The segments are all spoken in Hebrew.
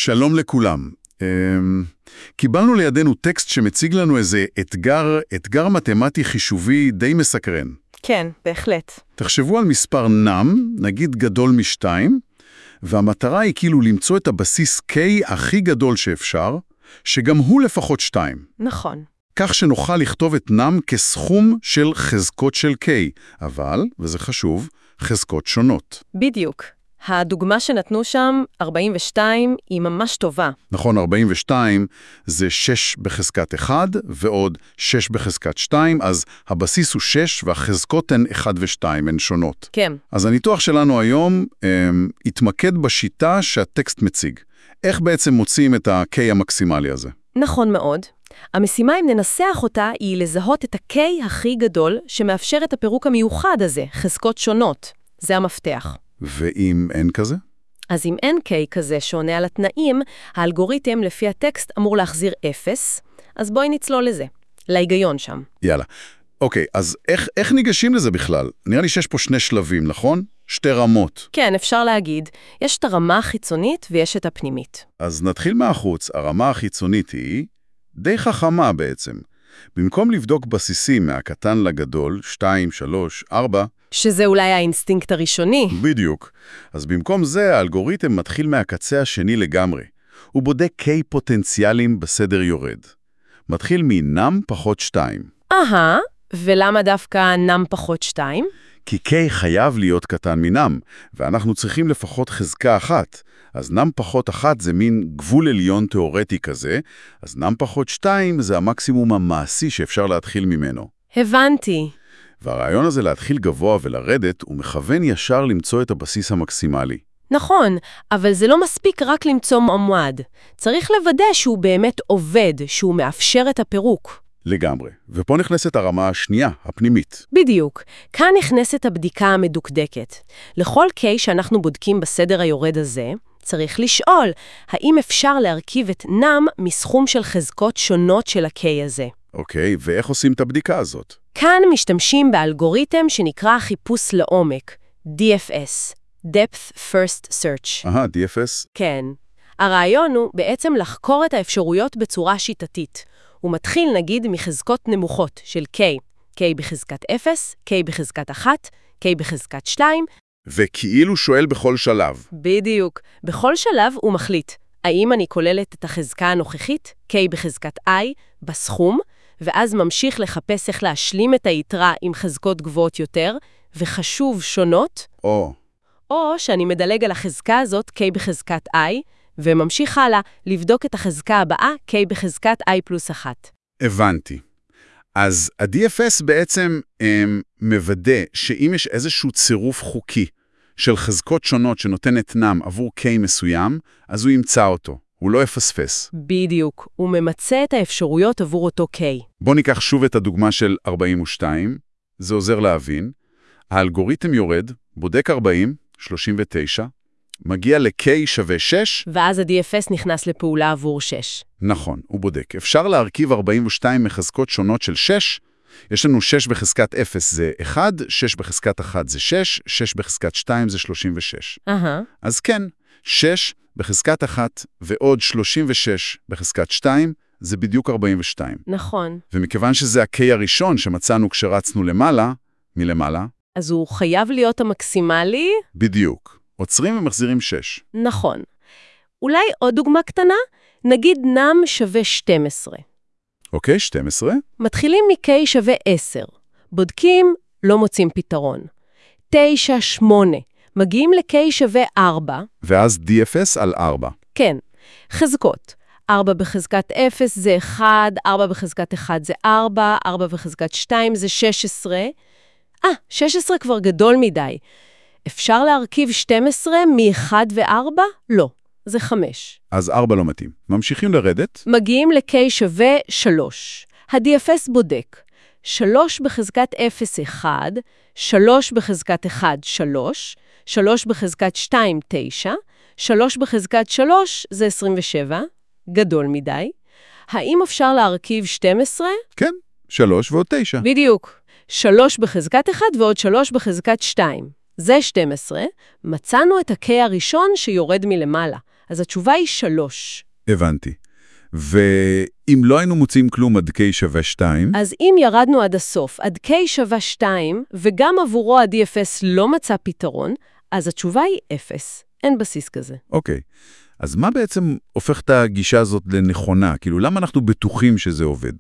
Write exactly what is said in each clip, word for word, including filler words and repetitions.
שלום לכולם. קיבלנו לידינו טקסט שמציג לנו איזה אתגר, אתגר מתמטי חישובי די מסקרן. כן, בהחלט. תחשבו על מספר נם, נגיד גדול משתיים, והמטרה היא כאילו למצוא את הבסיס K הכי גדול שאפשר, שגם הוא לפחות שתיים. נכון. כך שנוכל לכתוב את נם כסכום של חזקות של K, אבל, וזה חשוב, חזקות שונות. בדיוק. הדוגמה שנתנו שם, ארבעים ושתיים, היא ממש טובה. נכון, ארבעים ושתיים זה שש בחזקת אחד, ועוד שש בחזקת שתיים, אז הבסיס הוא שש, והחזקות הן אחד ושתיים, הן שונות. כן. אז הניתוח שלנו היום הם, התמקד בשיטה שהטקסט מציג. איך בעצם מוצאים את ה-K המקסימלי הזה? נכון מאוד. המשימה, אם ננסח אותה, היא לזהות את ה-K הכי גדול, שמאפשר את הפירוק המיוחד הזה, חזקות שונות. זה המפתח. ואם אין כזה? אז אם אין K כזה שעונה על התנאים, האלגוריתם לפי הטקסט אמור להחזיר אפס, אז בואי נצלול לזה, להיגיון שם. יאללה. אוקיי, אז איך, איך ניגשים לזה בכלל? נראה לי שיש פה שני שלבים, נכון? שתי רמות. כן, אפשר להגיד. יש את הרמה החיצונית ויש את הפנימית. אז נתחיל מהחוץ. הרמה החיצונית היא די חכמה בעצם. במקום לבדוק בסיסים מהקטן לגדול, שתיים, שלוש, ארבע, שזה אולי האינסטינקט הראשוני. בדיוק. אז במקום זה, האלגוריתם מתחיל מהקצה השני לגמרי. הוא בודק K פוטנציאלים בסדר יורד. מתחיל מנם פחות שתיים. אהה, ולמה דווקא נם פחות שתיים? כי K חייב להיות קטן מנם, ואנחנו צריכים לפחות חזקה אחת. אז נם פחות אחת זה מין גבול עליון תיאורטי כזה, אז נם פחות שתיים זה המקסימום המעשי שאפשר להתחיל ממנו. הבנתי. והרעיון הזה להתחיל גבוה ולרדת הוא מכוון ישר למצוא את הבסיס המקסימלי. נכון, אבל זה לא מספיק רק למצוא מועמד. צריך לוודא שהוא באמת עובד, שהוא מאפשר את הפירוק. לגמרי. ופה נכנסת הרמה השנייה, הפנימית. בדיוק. כאן נכנסת הבדיקה המדוקדקת. לכל K שאנחנו בודקים בסדר היורד הזה, צריך לשאול, האם אפשר להרכיב את נם מסכום של חזקות שונות של ה-K הזה. אוקיי, ואיך עושים את הבדיקה הזאת? כאן משתמשים באלגוריתם שנקרא חיפוש לעומק, די אף אס, Depth First Search. אהה, די אף אס? כן. הרעיון הוא בעצם לחקור את האפשרויות בצורה שיטתית. הוא מתחיל נגיד מחזקות נמוכות של K, K בחזקת אפס, K בחזקת אחת, K בחזקת שתיים. וכאילו שואל בכל שלב. בדיוק. בכל שלב הוא מחליט, האם אני כוללת את החזקה הנוכחית, K בחזקת I, בסכום, ואז ממשיך לחפש איך להשלים את היתרה עם חזקות גבוהות יותר, וחשוב שונות, או. או שאני מדלג על החזקה הזאת, K בחזקת I, וממשיך הלאה לבדוק את החזקה הבאה, K בחזקת I פלוס אחת. הבנתי. אז ה-די אף אס בעצם הם, מוודא שאם יש איזשהו צירוף חוקי של חזקות שונות שנותנת נם עבור K מסוים, אז הוא ימצא אותו. הוא לא יפספס. בדיוק. הוא ממצא את האפשרויות עבור אותו K. בוא ניקח שוב את הדוגמה של ארבעים ושתיים. זה עוזר להבין. האלגוריתם יורד, בודק ארבעים, שלושים ותשע, מגיע ל-K שווה שש. ואז ה-די אף אס נכנס לפעולה עבור שש. נכון, הוא בודק. אפשר להרכיב ארבעים ושתיים מחזקות שונות של שש. יש לנו שש בחזקת אפס זה אחד, שש בחזקת אחת זה שש, שש בחזקת שתיים זה שלושים ושש. אהה. אז כן, שש בחזקת אחת ועוד שלושים ושש בחזקת שתיים זה בדיוק ארבעים ושתיים. נכון. ומכיוון שזה ה-K הראשון שמצאנו כשרצנו למעלה, מלמעלה, אז הוא חייב להיות המקסימלי? בדיוק. עוצרים ומחזירים שש. נכון. אולי עוד דוגמה קטנה? נגיד נם שווה שתים עשרה. אוקיי, שתים עשרה. מתחילים מ-K שווה עשר. בודקים, לא מוצאים פתרון. תשע, שמונה. מגיעים ל-K שווה ארבע. ואז די אף אס על ארבע. כן. חזקות. ארבע בחזקת אפס זה אחד, ארבע בחזקת אחת זה ארבע, ארבע בחזקת שתיים זה שש עשרה. אה, שש עשרה כבר גדול מדי. אפשר להרכיב שתים עשרה מ-אחד ו-ארבע? לא, זה חמש. אז ארבע לא מתאים. ממשיכים לרדת. מגיעים ל-K שווה שלוש. ה-די אף אס בודק. שלוש בחזקת אפס, אחד, שלוש בחזקת אחד, שלוש, שלוש בחזקת שתיים, תשע, שלוש בחזקת שלוש זה עשרים ושבע, גדול מדי. האם אפשר להרכיב שתים עשרה? כן, שלוש ועוד תשע. בדיוק. שלוש בחזקת אחד ועוד שלוש בחזקת שתיים. זה שתים עשרה, מצאנו את ה-K הראשון שיורד מלמעלה. אז התשובה היא שלוש. הבנתי. ואם לא היינו מוצאים כלום עד K שווה שתיים? אז אם ירדנו עד הסוף, עד K שווה שתיים, וגם עבורו ה-די אף אס לא מצא פתרון, אז התשובה היא אפס. אין בסיס כזה. אוקיי. אז מה בעצם הופך את הגישה הזאת לנכונה? כאילו, למה אנחנו בטוחים שזה עובד?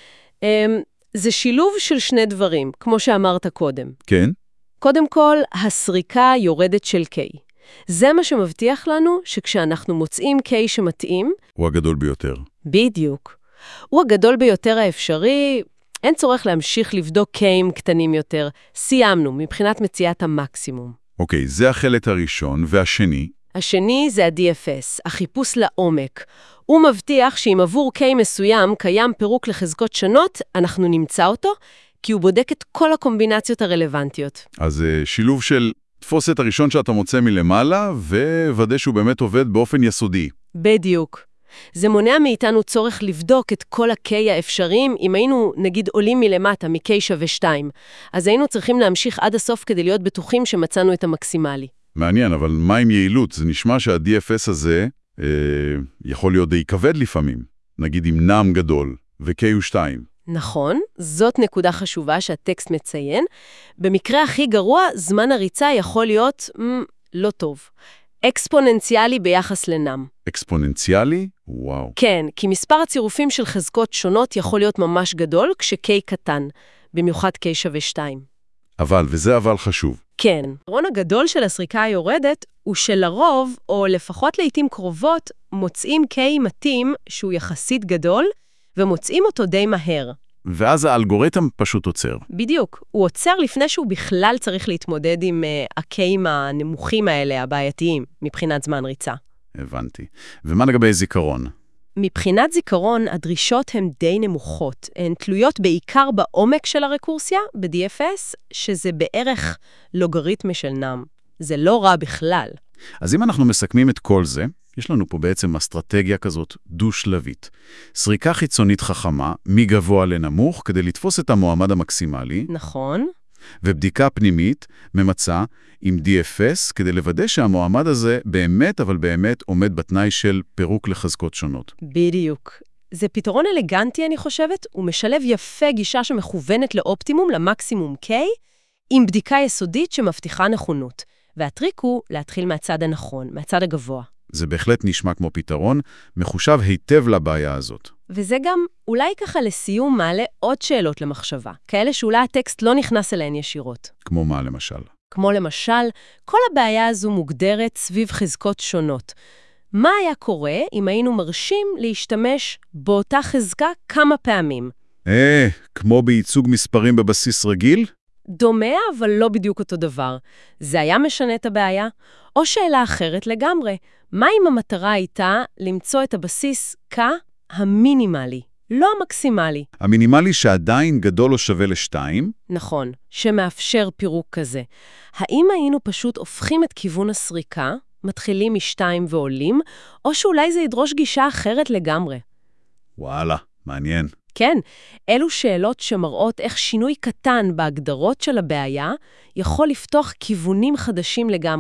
זה שילוב של שני דברים, כמו שאמרת קודם. כן? קודם כל, הסריקה יורדת של K. זה מה שמבטיח לנו שכשאנחנו מוצאים K שמתאים, הוא הגדול ביותר. בדיוק. הוא הגדול ביותר האפשרי, אין צורך להמשיך לבדוק K'ים קטנים יותר. סיימנו, מבחינת מציאת המקסימום. אוקיי, זה החלק הראשון, והשני? השני זה ה-די אף אס, החיפוש לעומק. הוא מבטיח שאם עבור K מסוים קיים פירוק לחזקות שונות, אנחנו נמצא אותו, כי הוא בודק את כל הקומבינציות הרלוונטיות. אז שילוב של תפוס את הראשון שאתה מוצא מלמעלה, וודא שהוא באמת עובד באופן יסודי. בדיוק. זה מונע מאיתנו צורך לבדוק את כל ה-K האפשריים, אם היינו נגיד עולים מלמטה מ-K שווה שתיים. אז היינו צריכים להמשיך עד הסוף כדי להיות בטוחים שמצאנו את המקסימלי. מעניין, אבל מה עם יעילות? זה נשמע שה-די אף אס הזה אה, יכול להיות די כבד לפעמים. נגיד עם נעם גדול, ו-K הוא שתיים. נכון, זאת נקודה חשובה שהטקסט מציין. במקרה הכי גרוע, זמן הריצה יכול להיות מ, לא טוב. אקספוננציאלי ביחס לנם. אקספוננציאלי? וואו. כן, כי מספר הצירופים של חזקות שונות יכול להיות ממש גדול, כש-K קטן, במיוחד K שווה שתיים. אבל, וזה אבל חשוב. כן. היתרון הגדול של הסריקה היורדת הוא שלרוב, או לפחות לעתים קרובות, מוצאים K מתאים שהוא יחסית גדול, ומוצאים אותו די מהר. ואז האלגוריתם פשוט עוצר. בדיוק. הוא עוצר לפני שהוא בכלל צריך להתמודד עם uh, ה-K'ים הנמוכים האלה, הבעייתיים, מבחינת זמן ריצה. הבנתי. ומה לגבי זיכרון? מבחינת זיכרון, הדרישות הן די נמוכות. הן תלויות בעיקר בעומק של הרקורסיה, ב-די אף אס, שזה בערך לוגריתמי של נם. זה לא רע בכלל. אז אם אנחנו מסכמים את כל זה, יש לנו פה בעצם אסטרטגיה כזאת דו-שלבית. סריקה חיצונית חכמה, מגבוה לנמוך, כדי לתפוס את המועמד המקסימלי. נכון. ובדיקה פנימית, ממצא, עם די אף אס, כדי לוודא שהמועמד הזה באמת, אבל באמת עומד בתנאי של פירוק לחזקות שונות. בדיוק. זה פתרון אלגנטי, אני חושבת, הוא משלב יפה גישה שמכוונת לאופטימום, למקסימום K, עם בדיקה יסודית שמבטיחה נכונות. והטריק הוא להתחיל מהצד הנכון, מהצד הגבוה. זה בהחלט נשמע כמו פתרון, מחושב היטב לבעיה הזאת. וזה גם אולי ככה לסיום מעלה עוד שאלות למחשבה, כאלה שאולי הטקסט לא נכנס אליהן ישירות. כמו מה למשל? כמו למשל, כל הבעיה הזו מוגדרת סביב חזקות שונות. מה היה קורה אם היינו מרשים להשתמש באותה חזקה כמה פעמים? אה, כמו בייצוג מספרים בבסיס רגיל? דומה, אבל לא בדיוק אותו דבר. זה היה משנה את הבעיה? או שאלה אחרת לגמרי, מה אם המטרה הייתה למצוא את הבסיס K המינימלי, לא המקסימלי? המינימלי שעדיין גדול או שווה לשתיים? נכון, שמאפשר פירוק כזה. האם היינו פשוט הופכים את כיוון הסריקה, מתחילים משתיים ועולים, או שאולי זה ידרוש גישה אחרת לגמרי? וואלה, מעניין. כן, אלו שאלות שמראות איך שינוי קטן בהגדרות של הבעיה יכול לפתוח כיוונים חדשים לגמרי.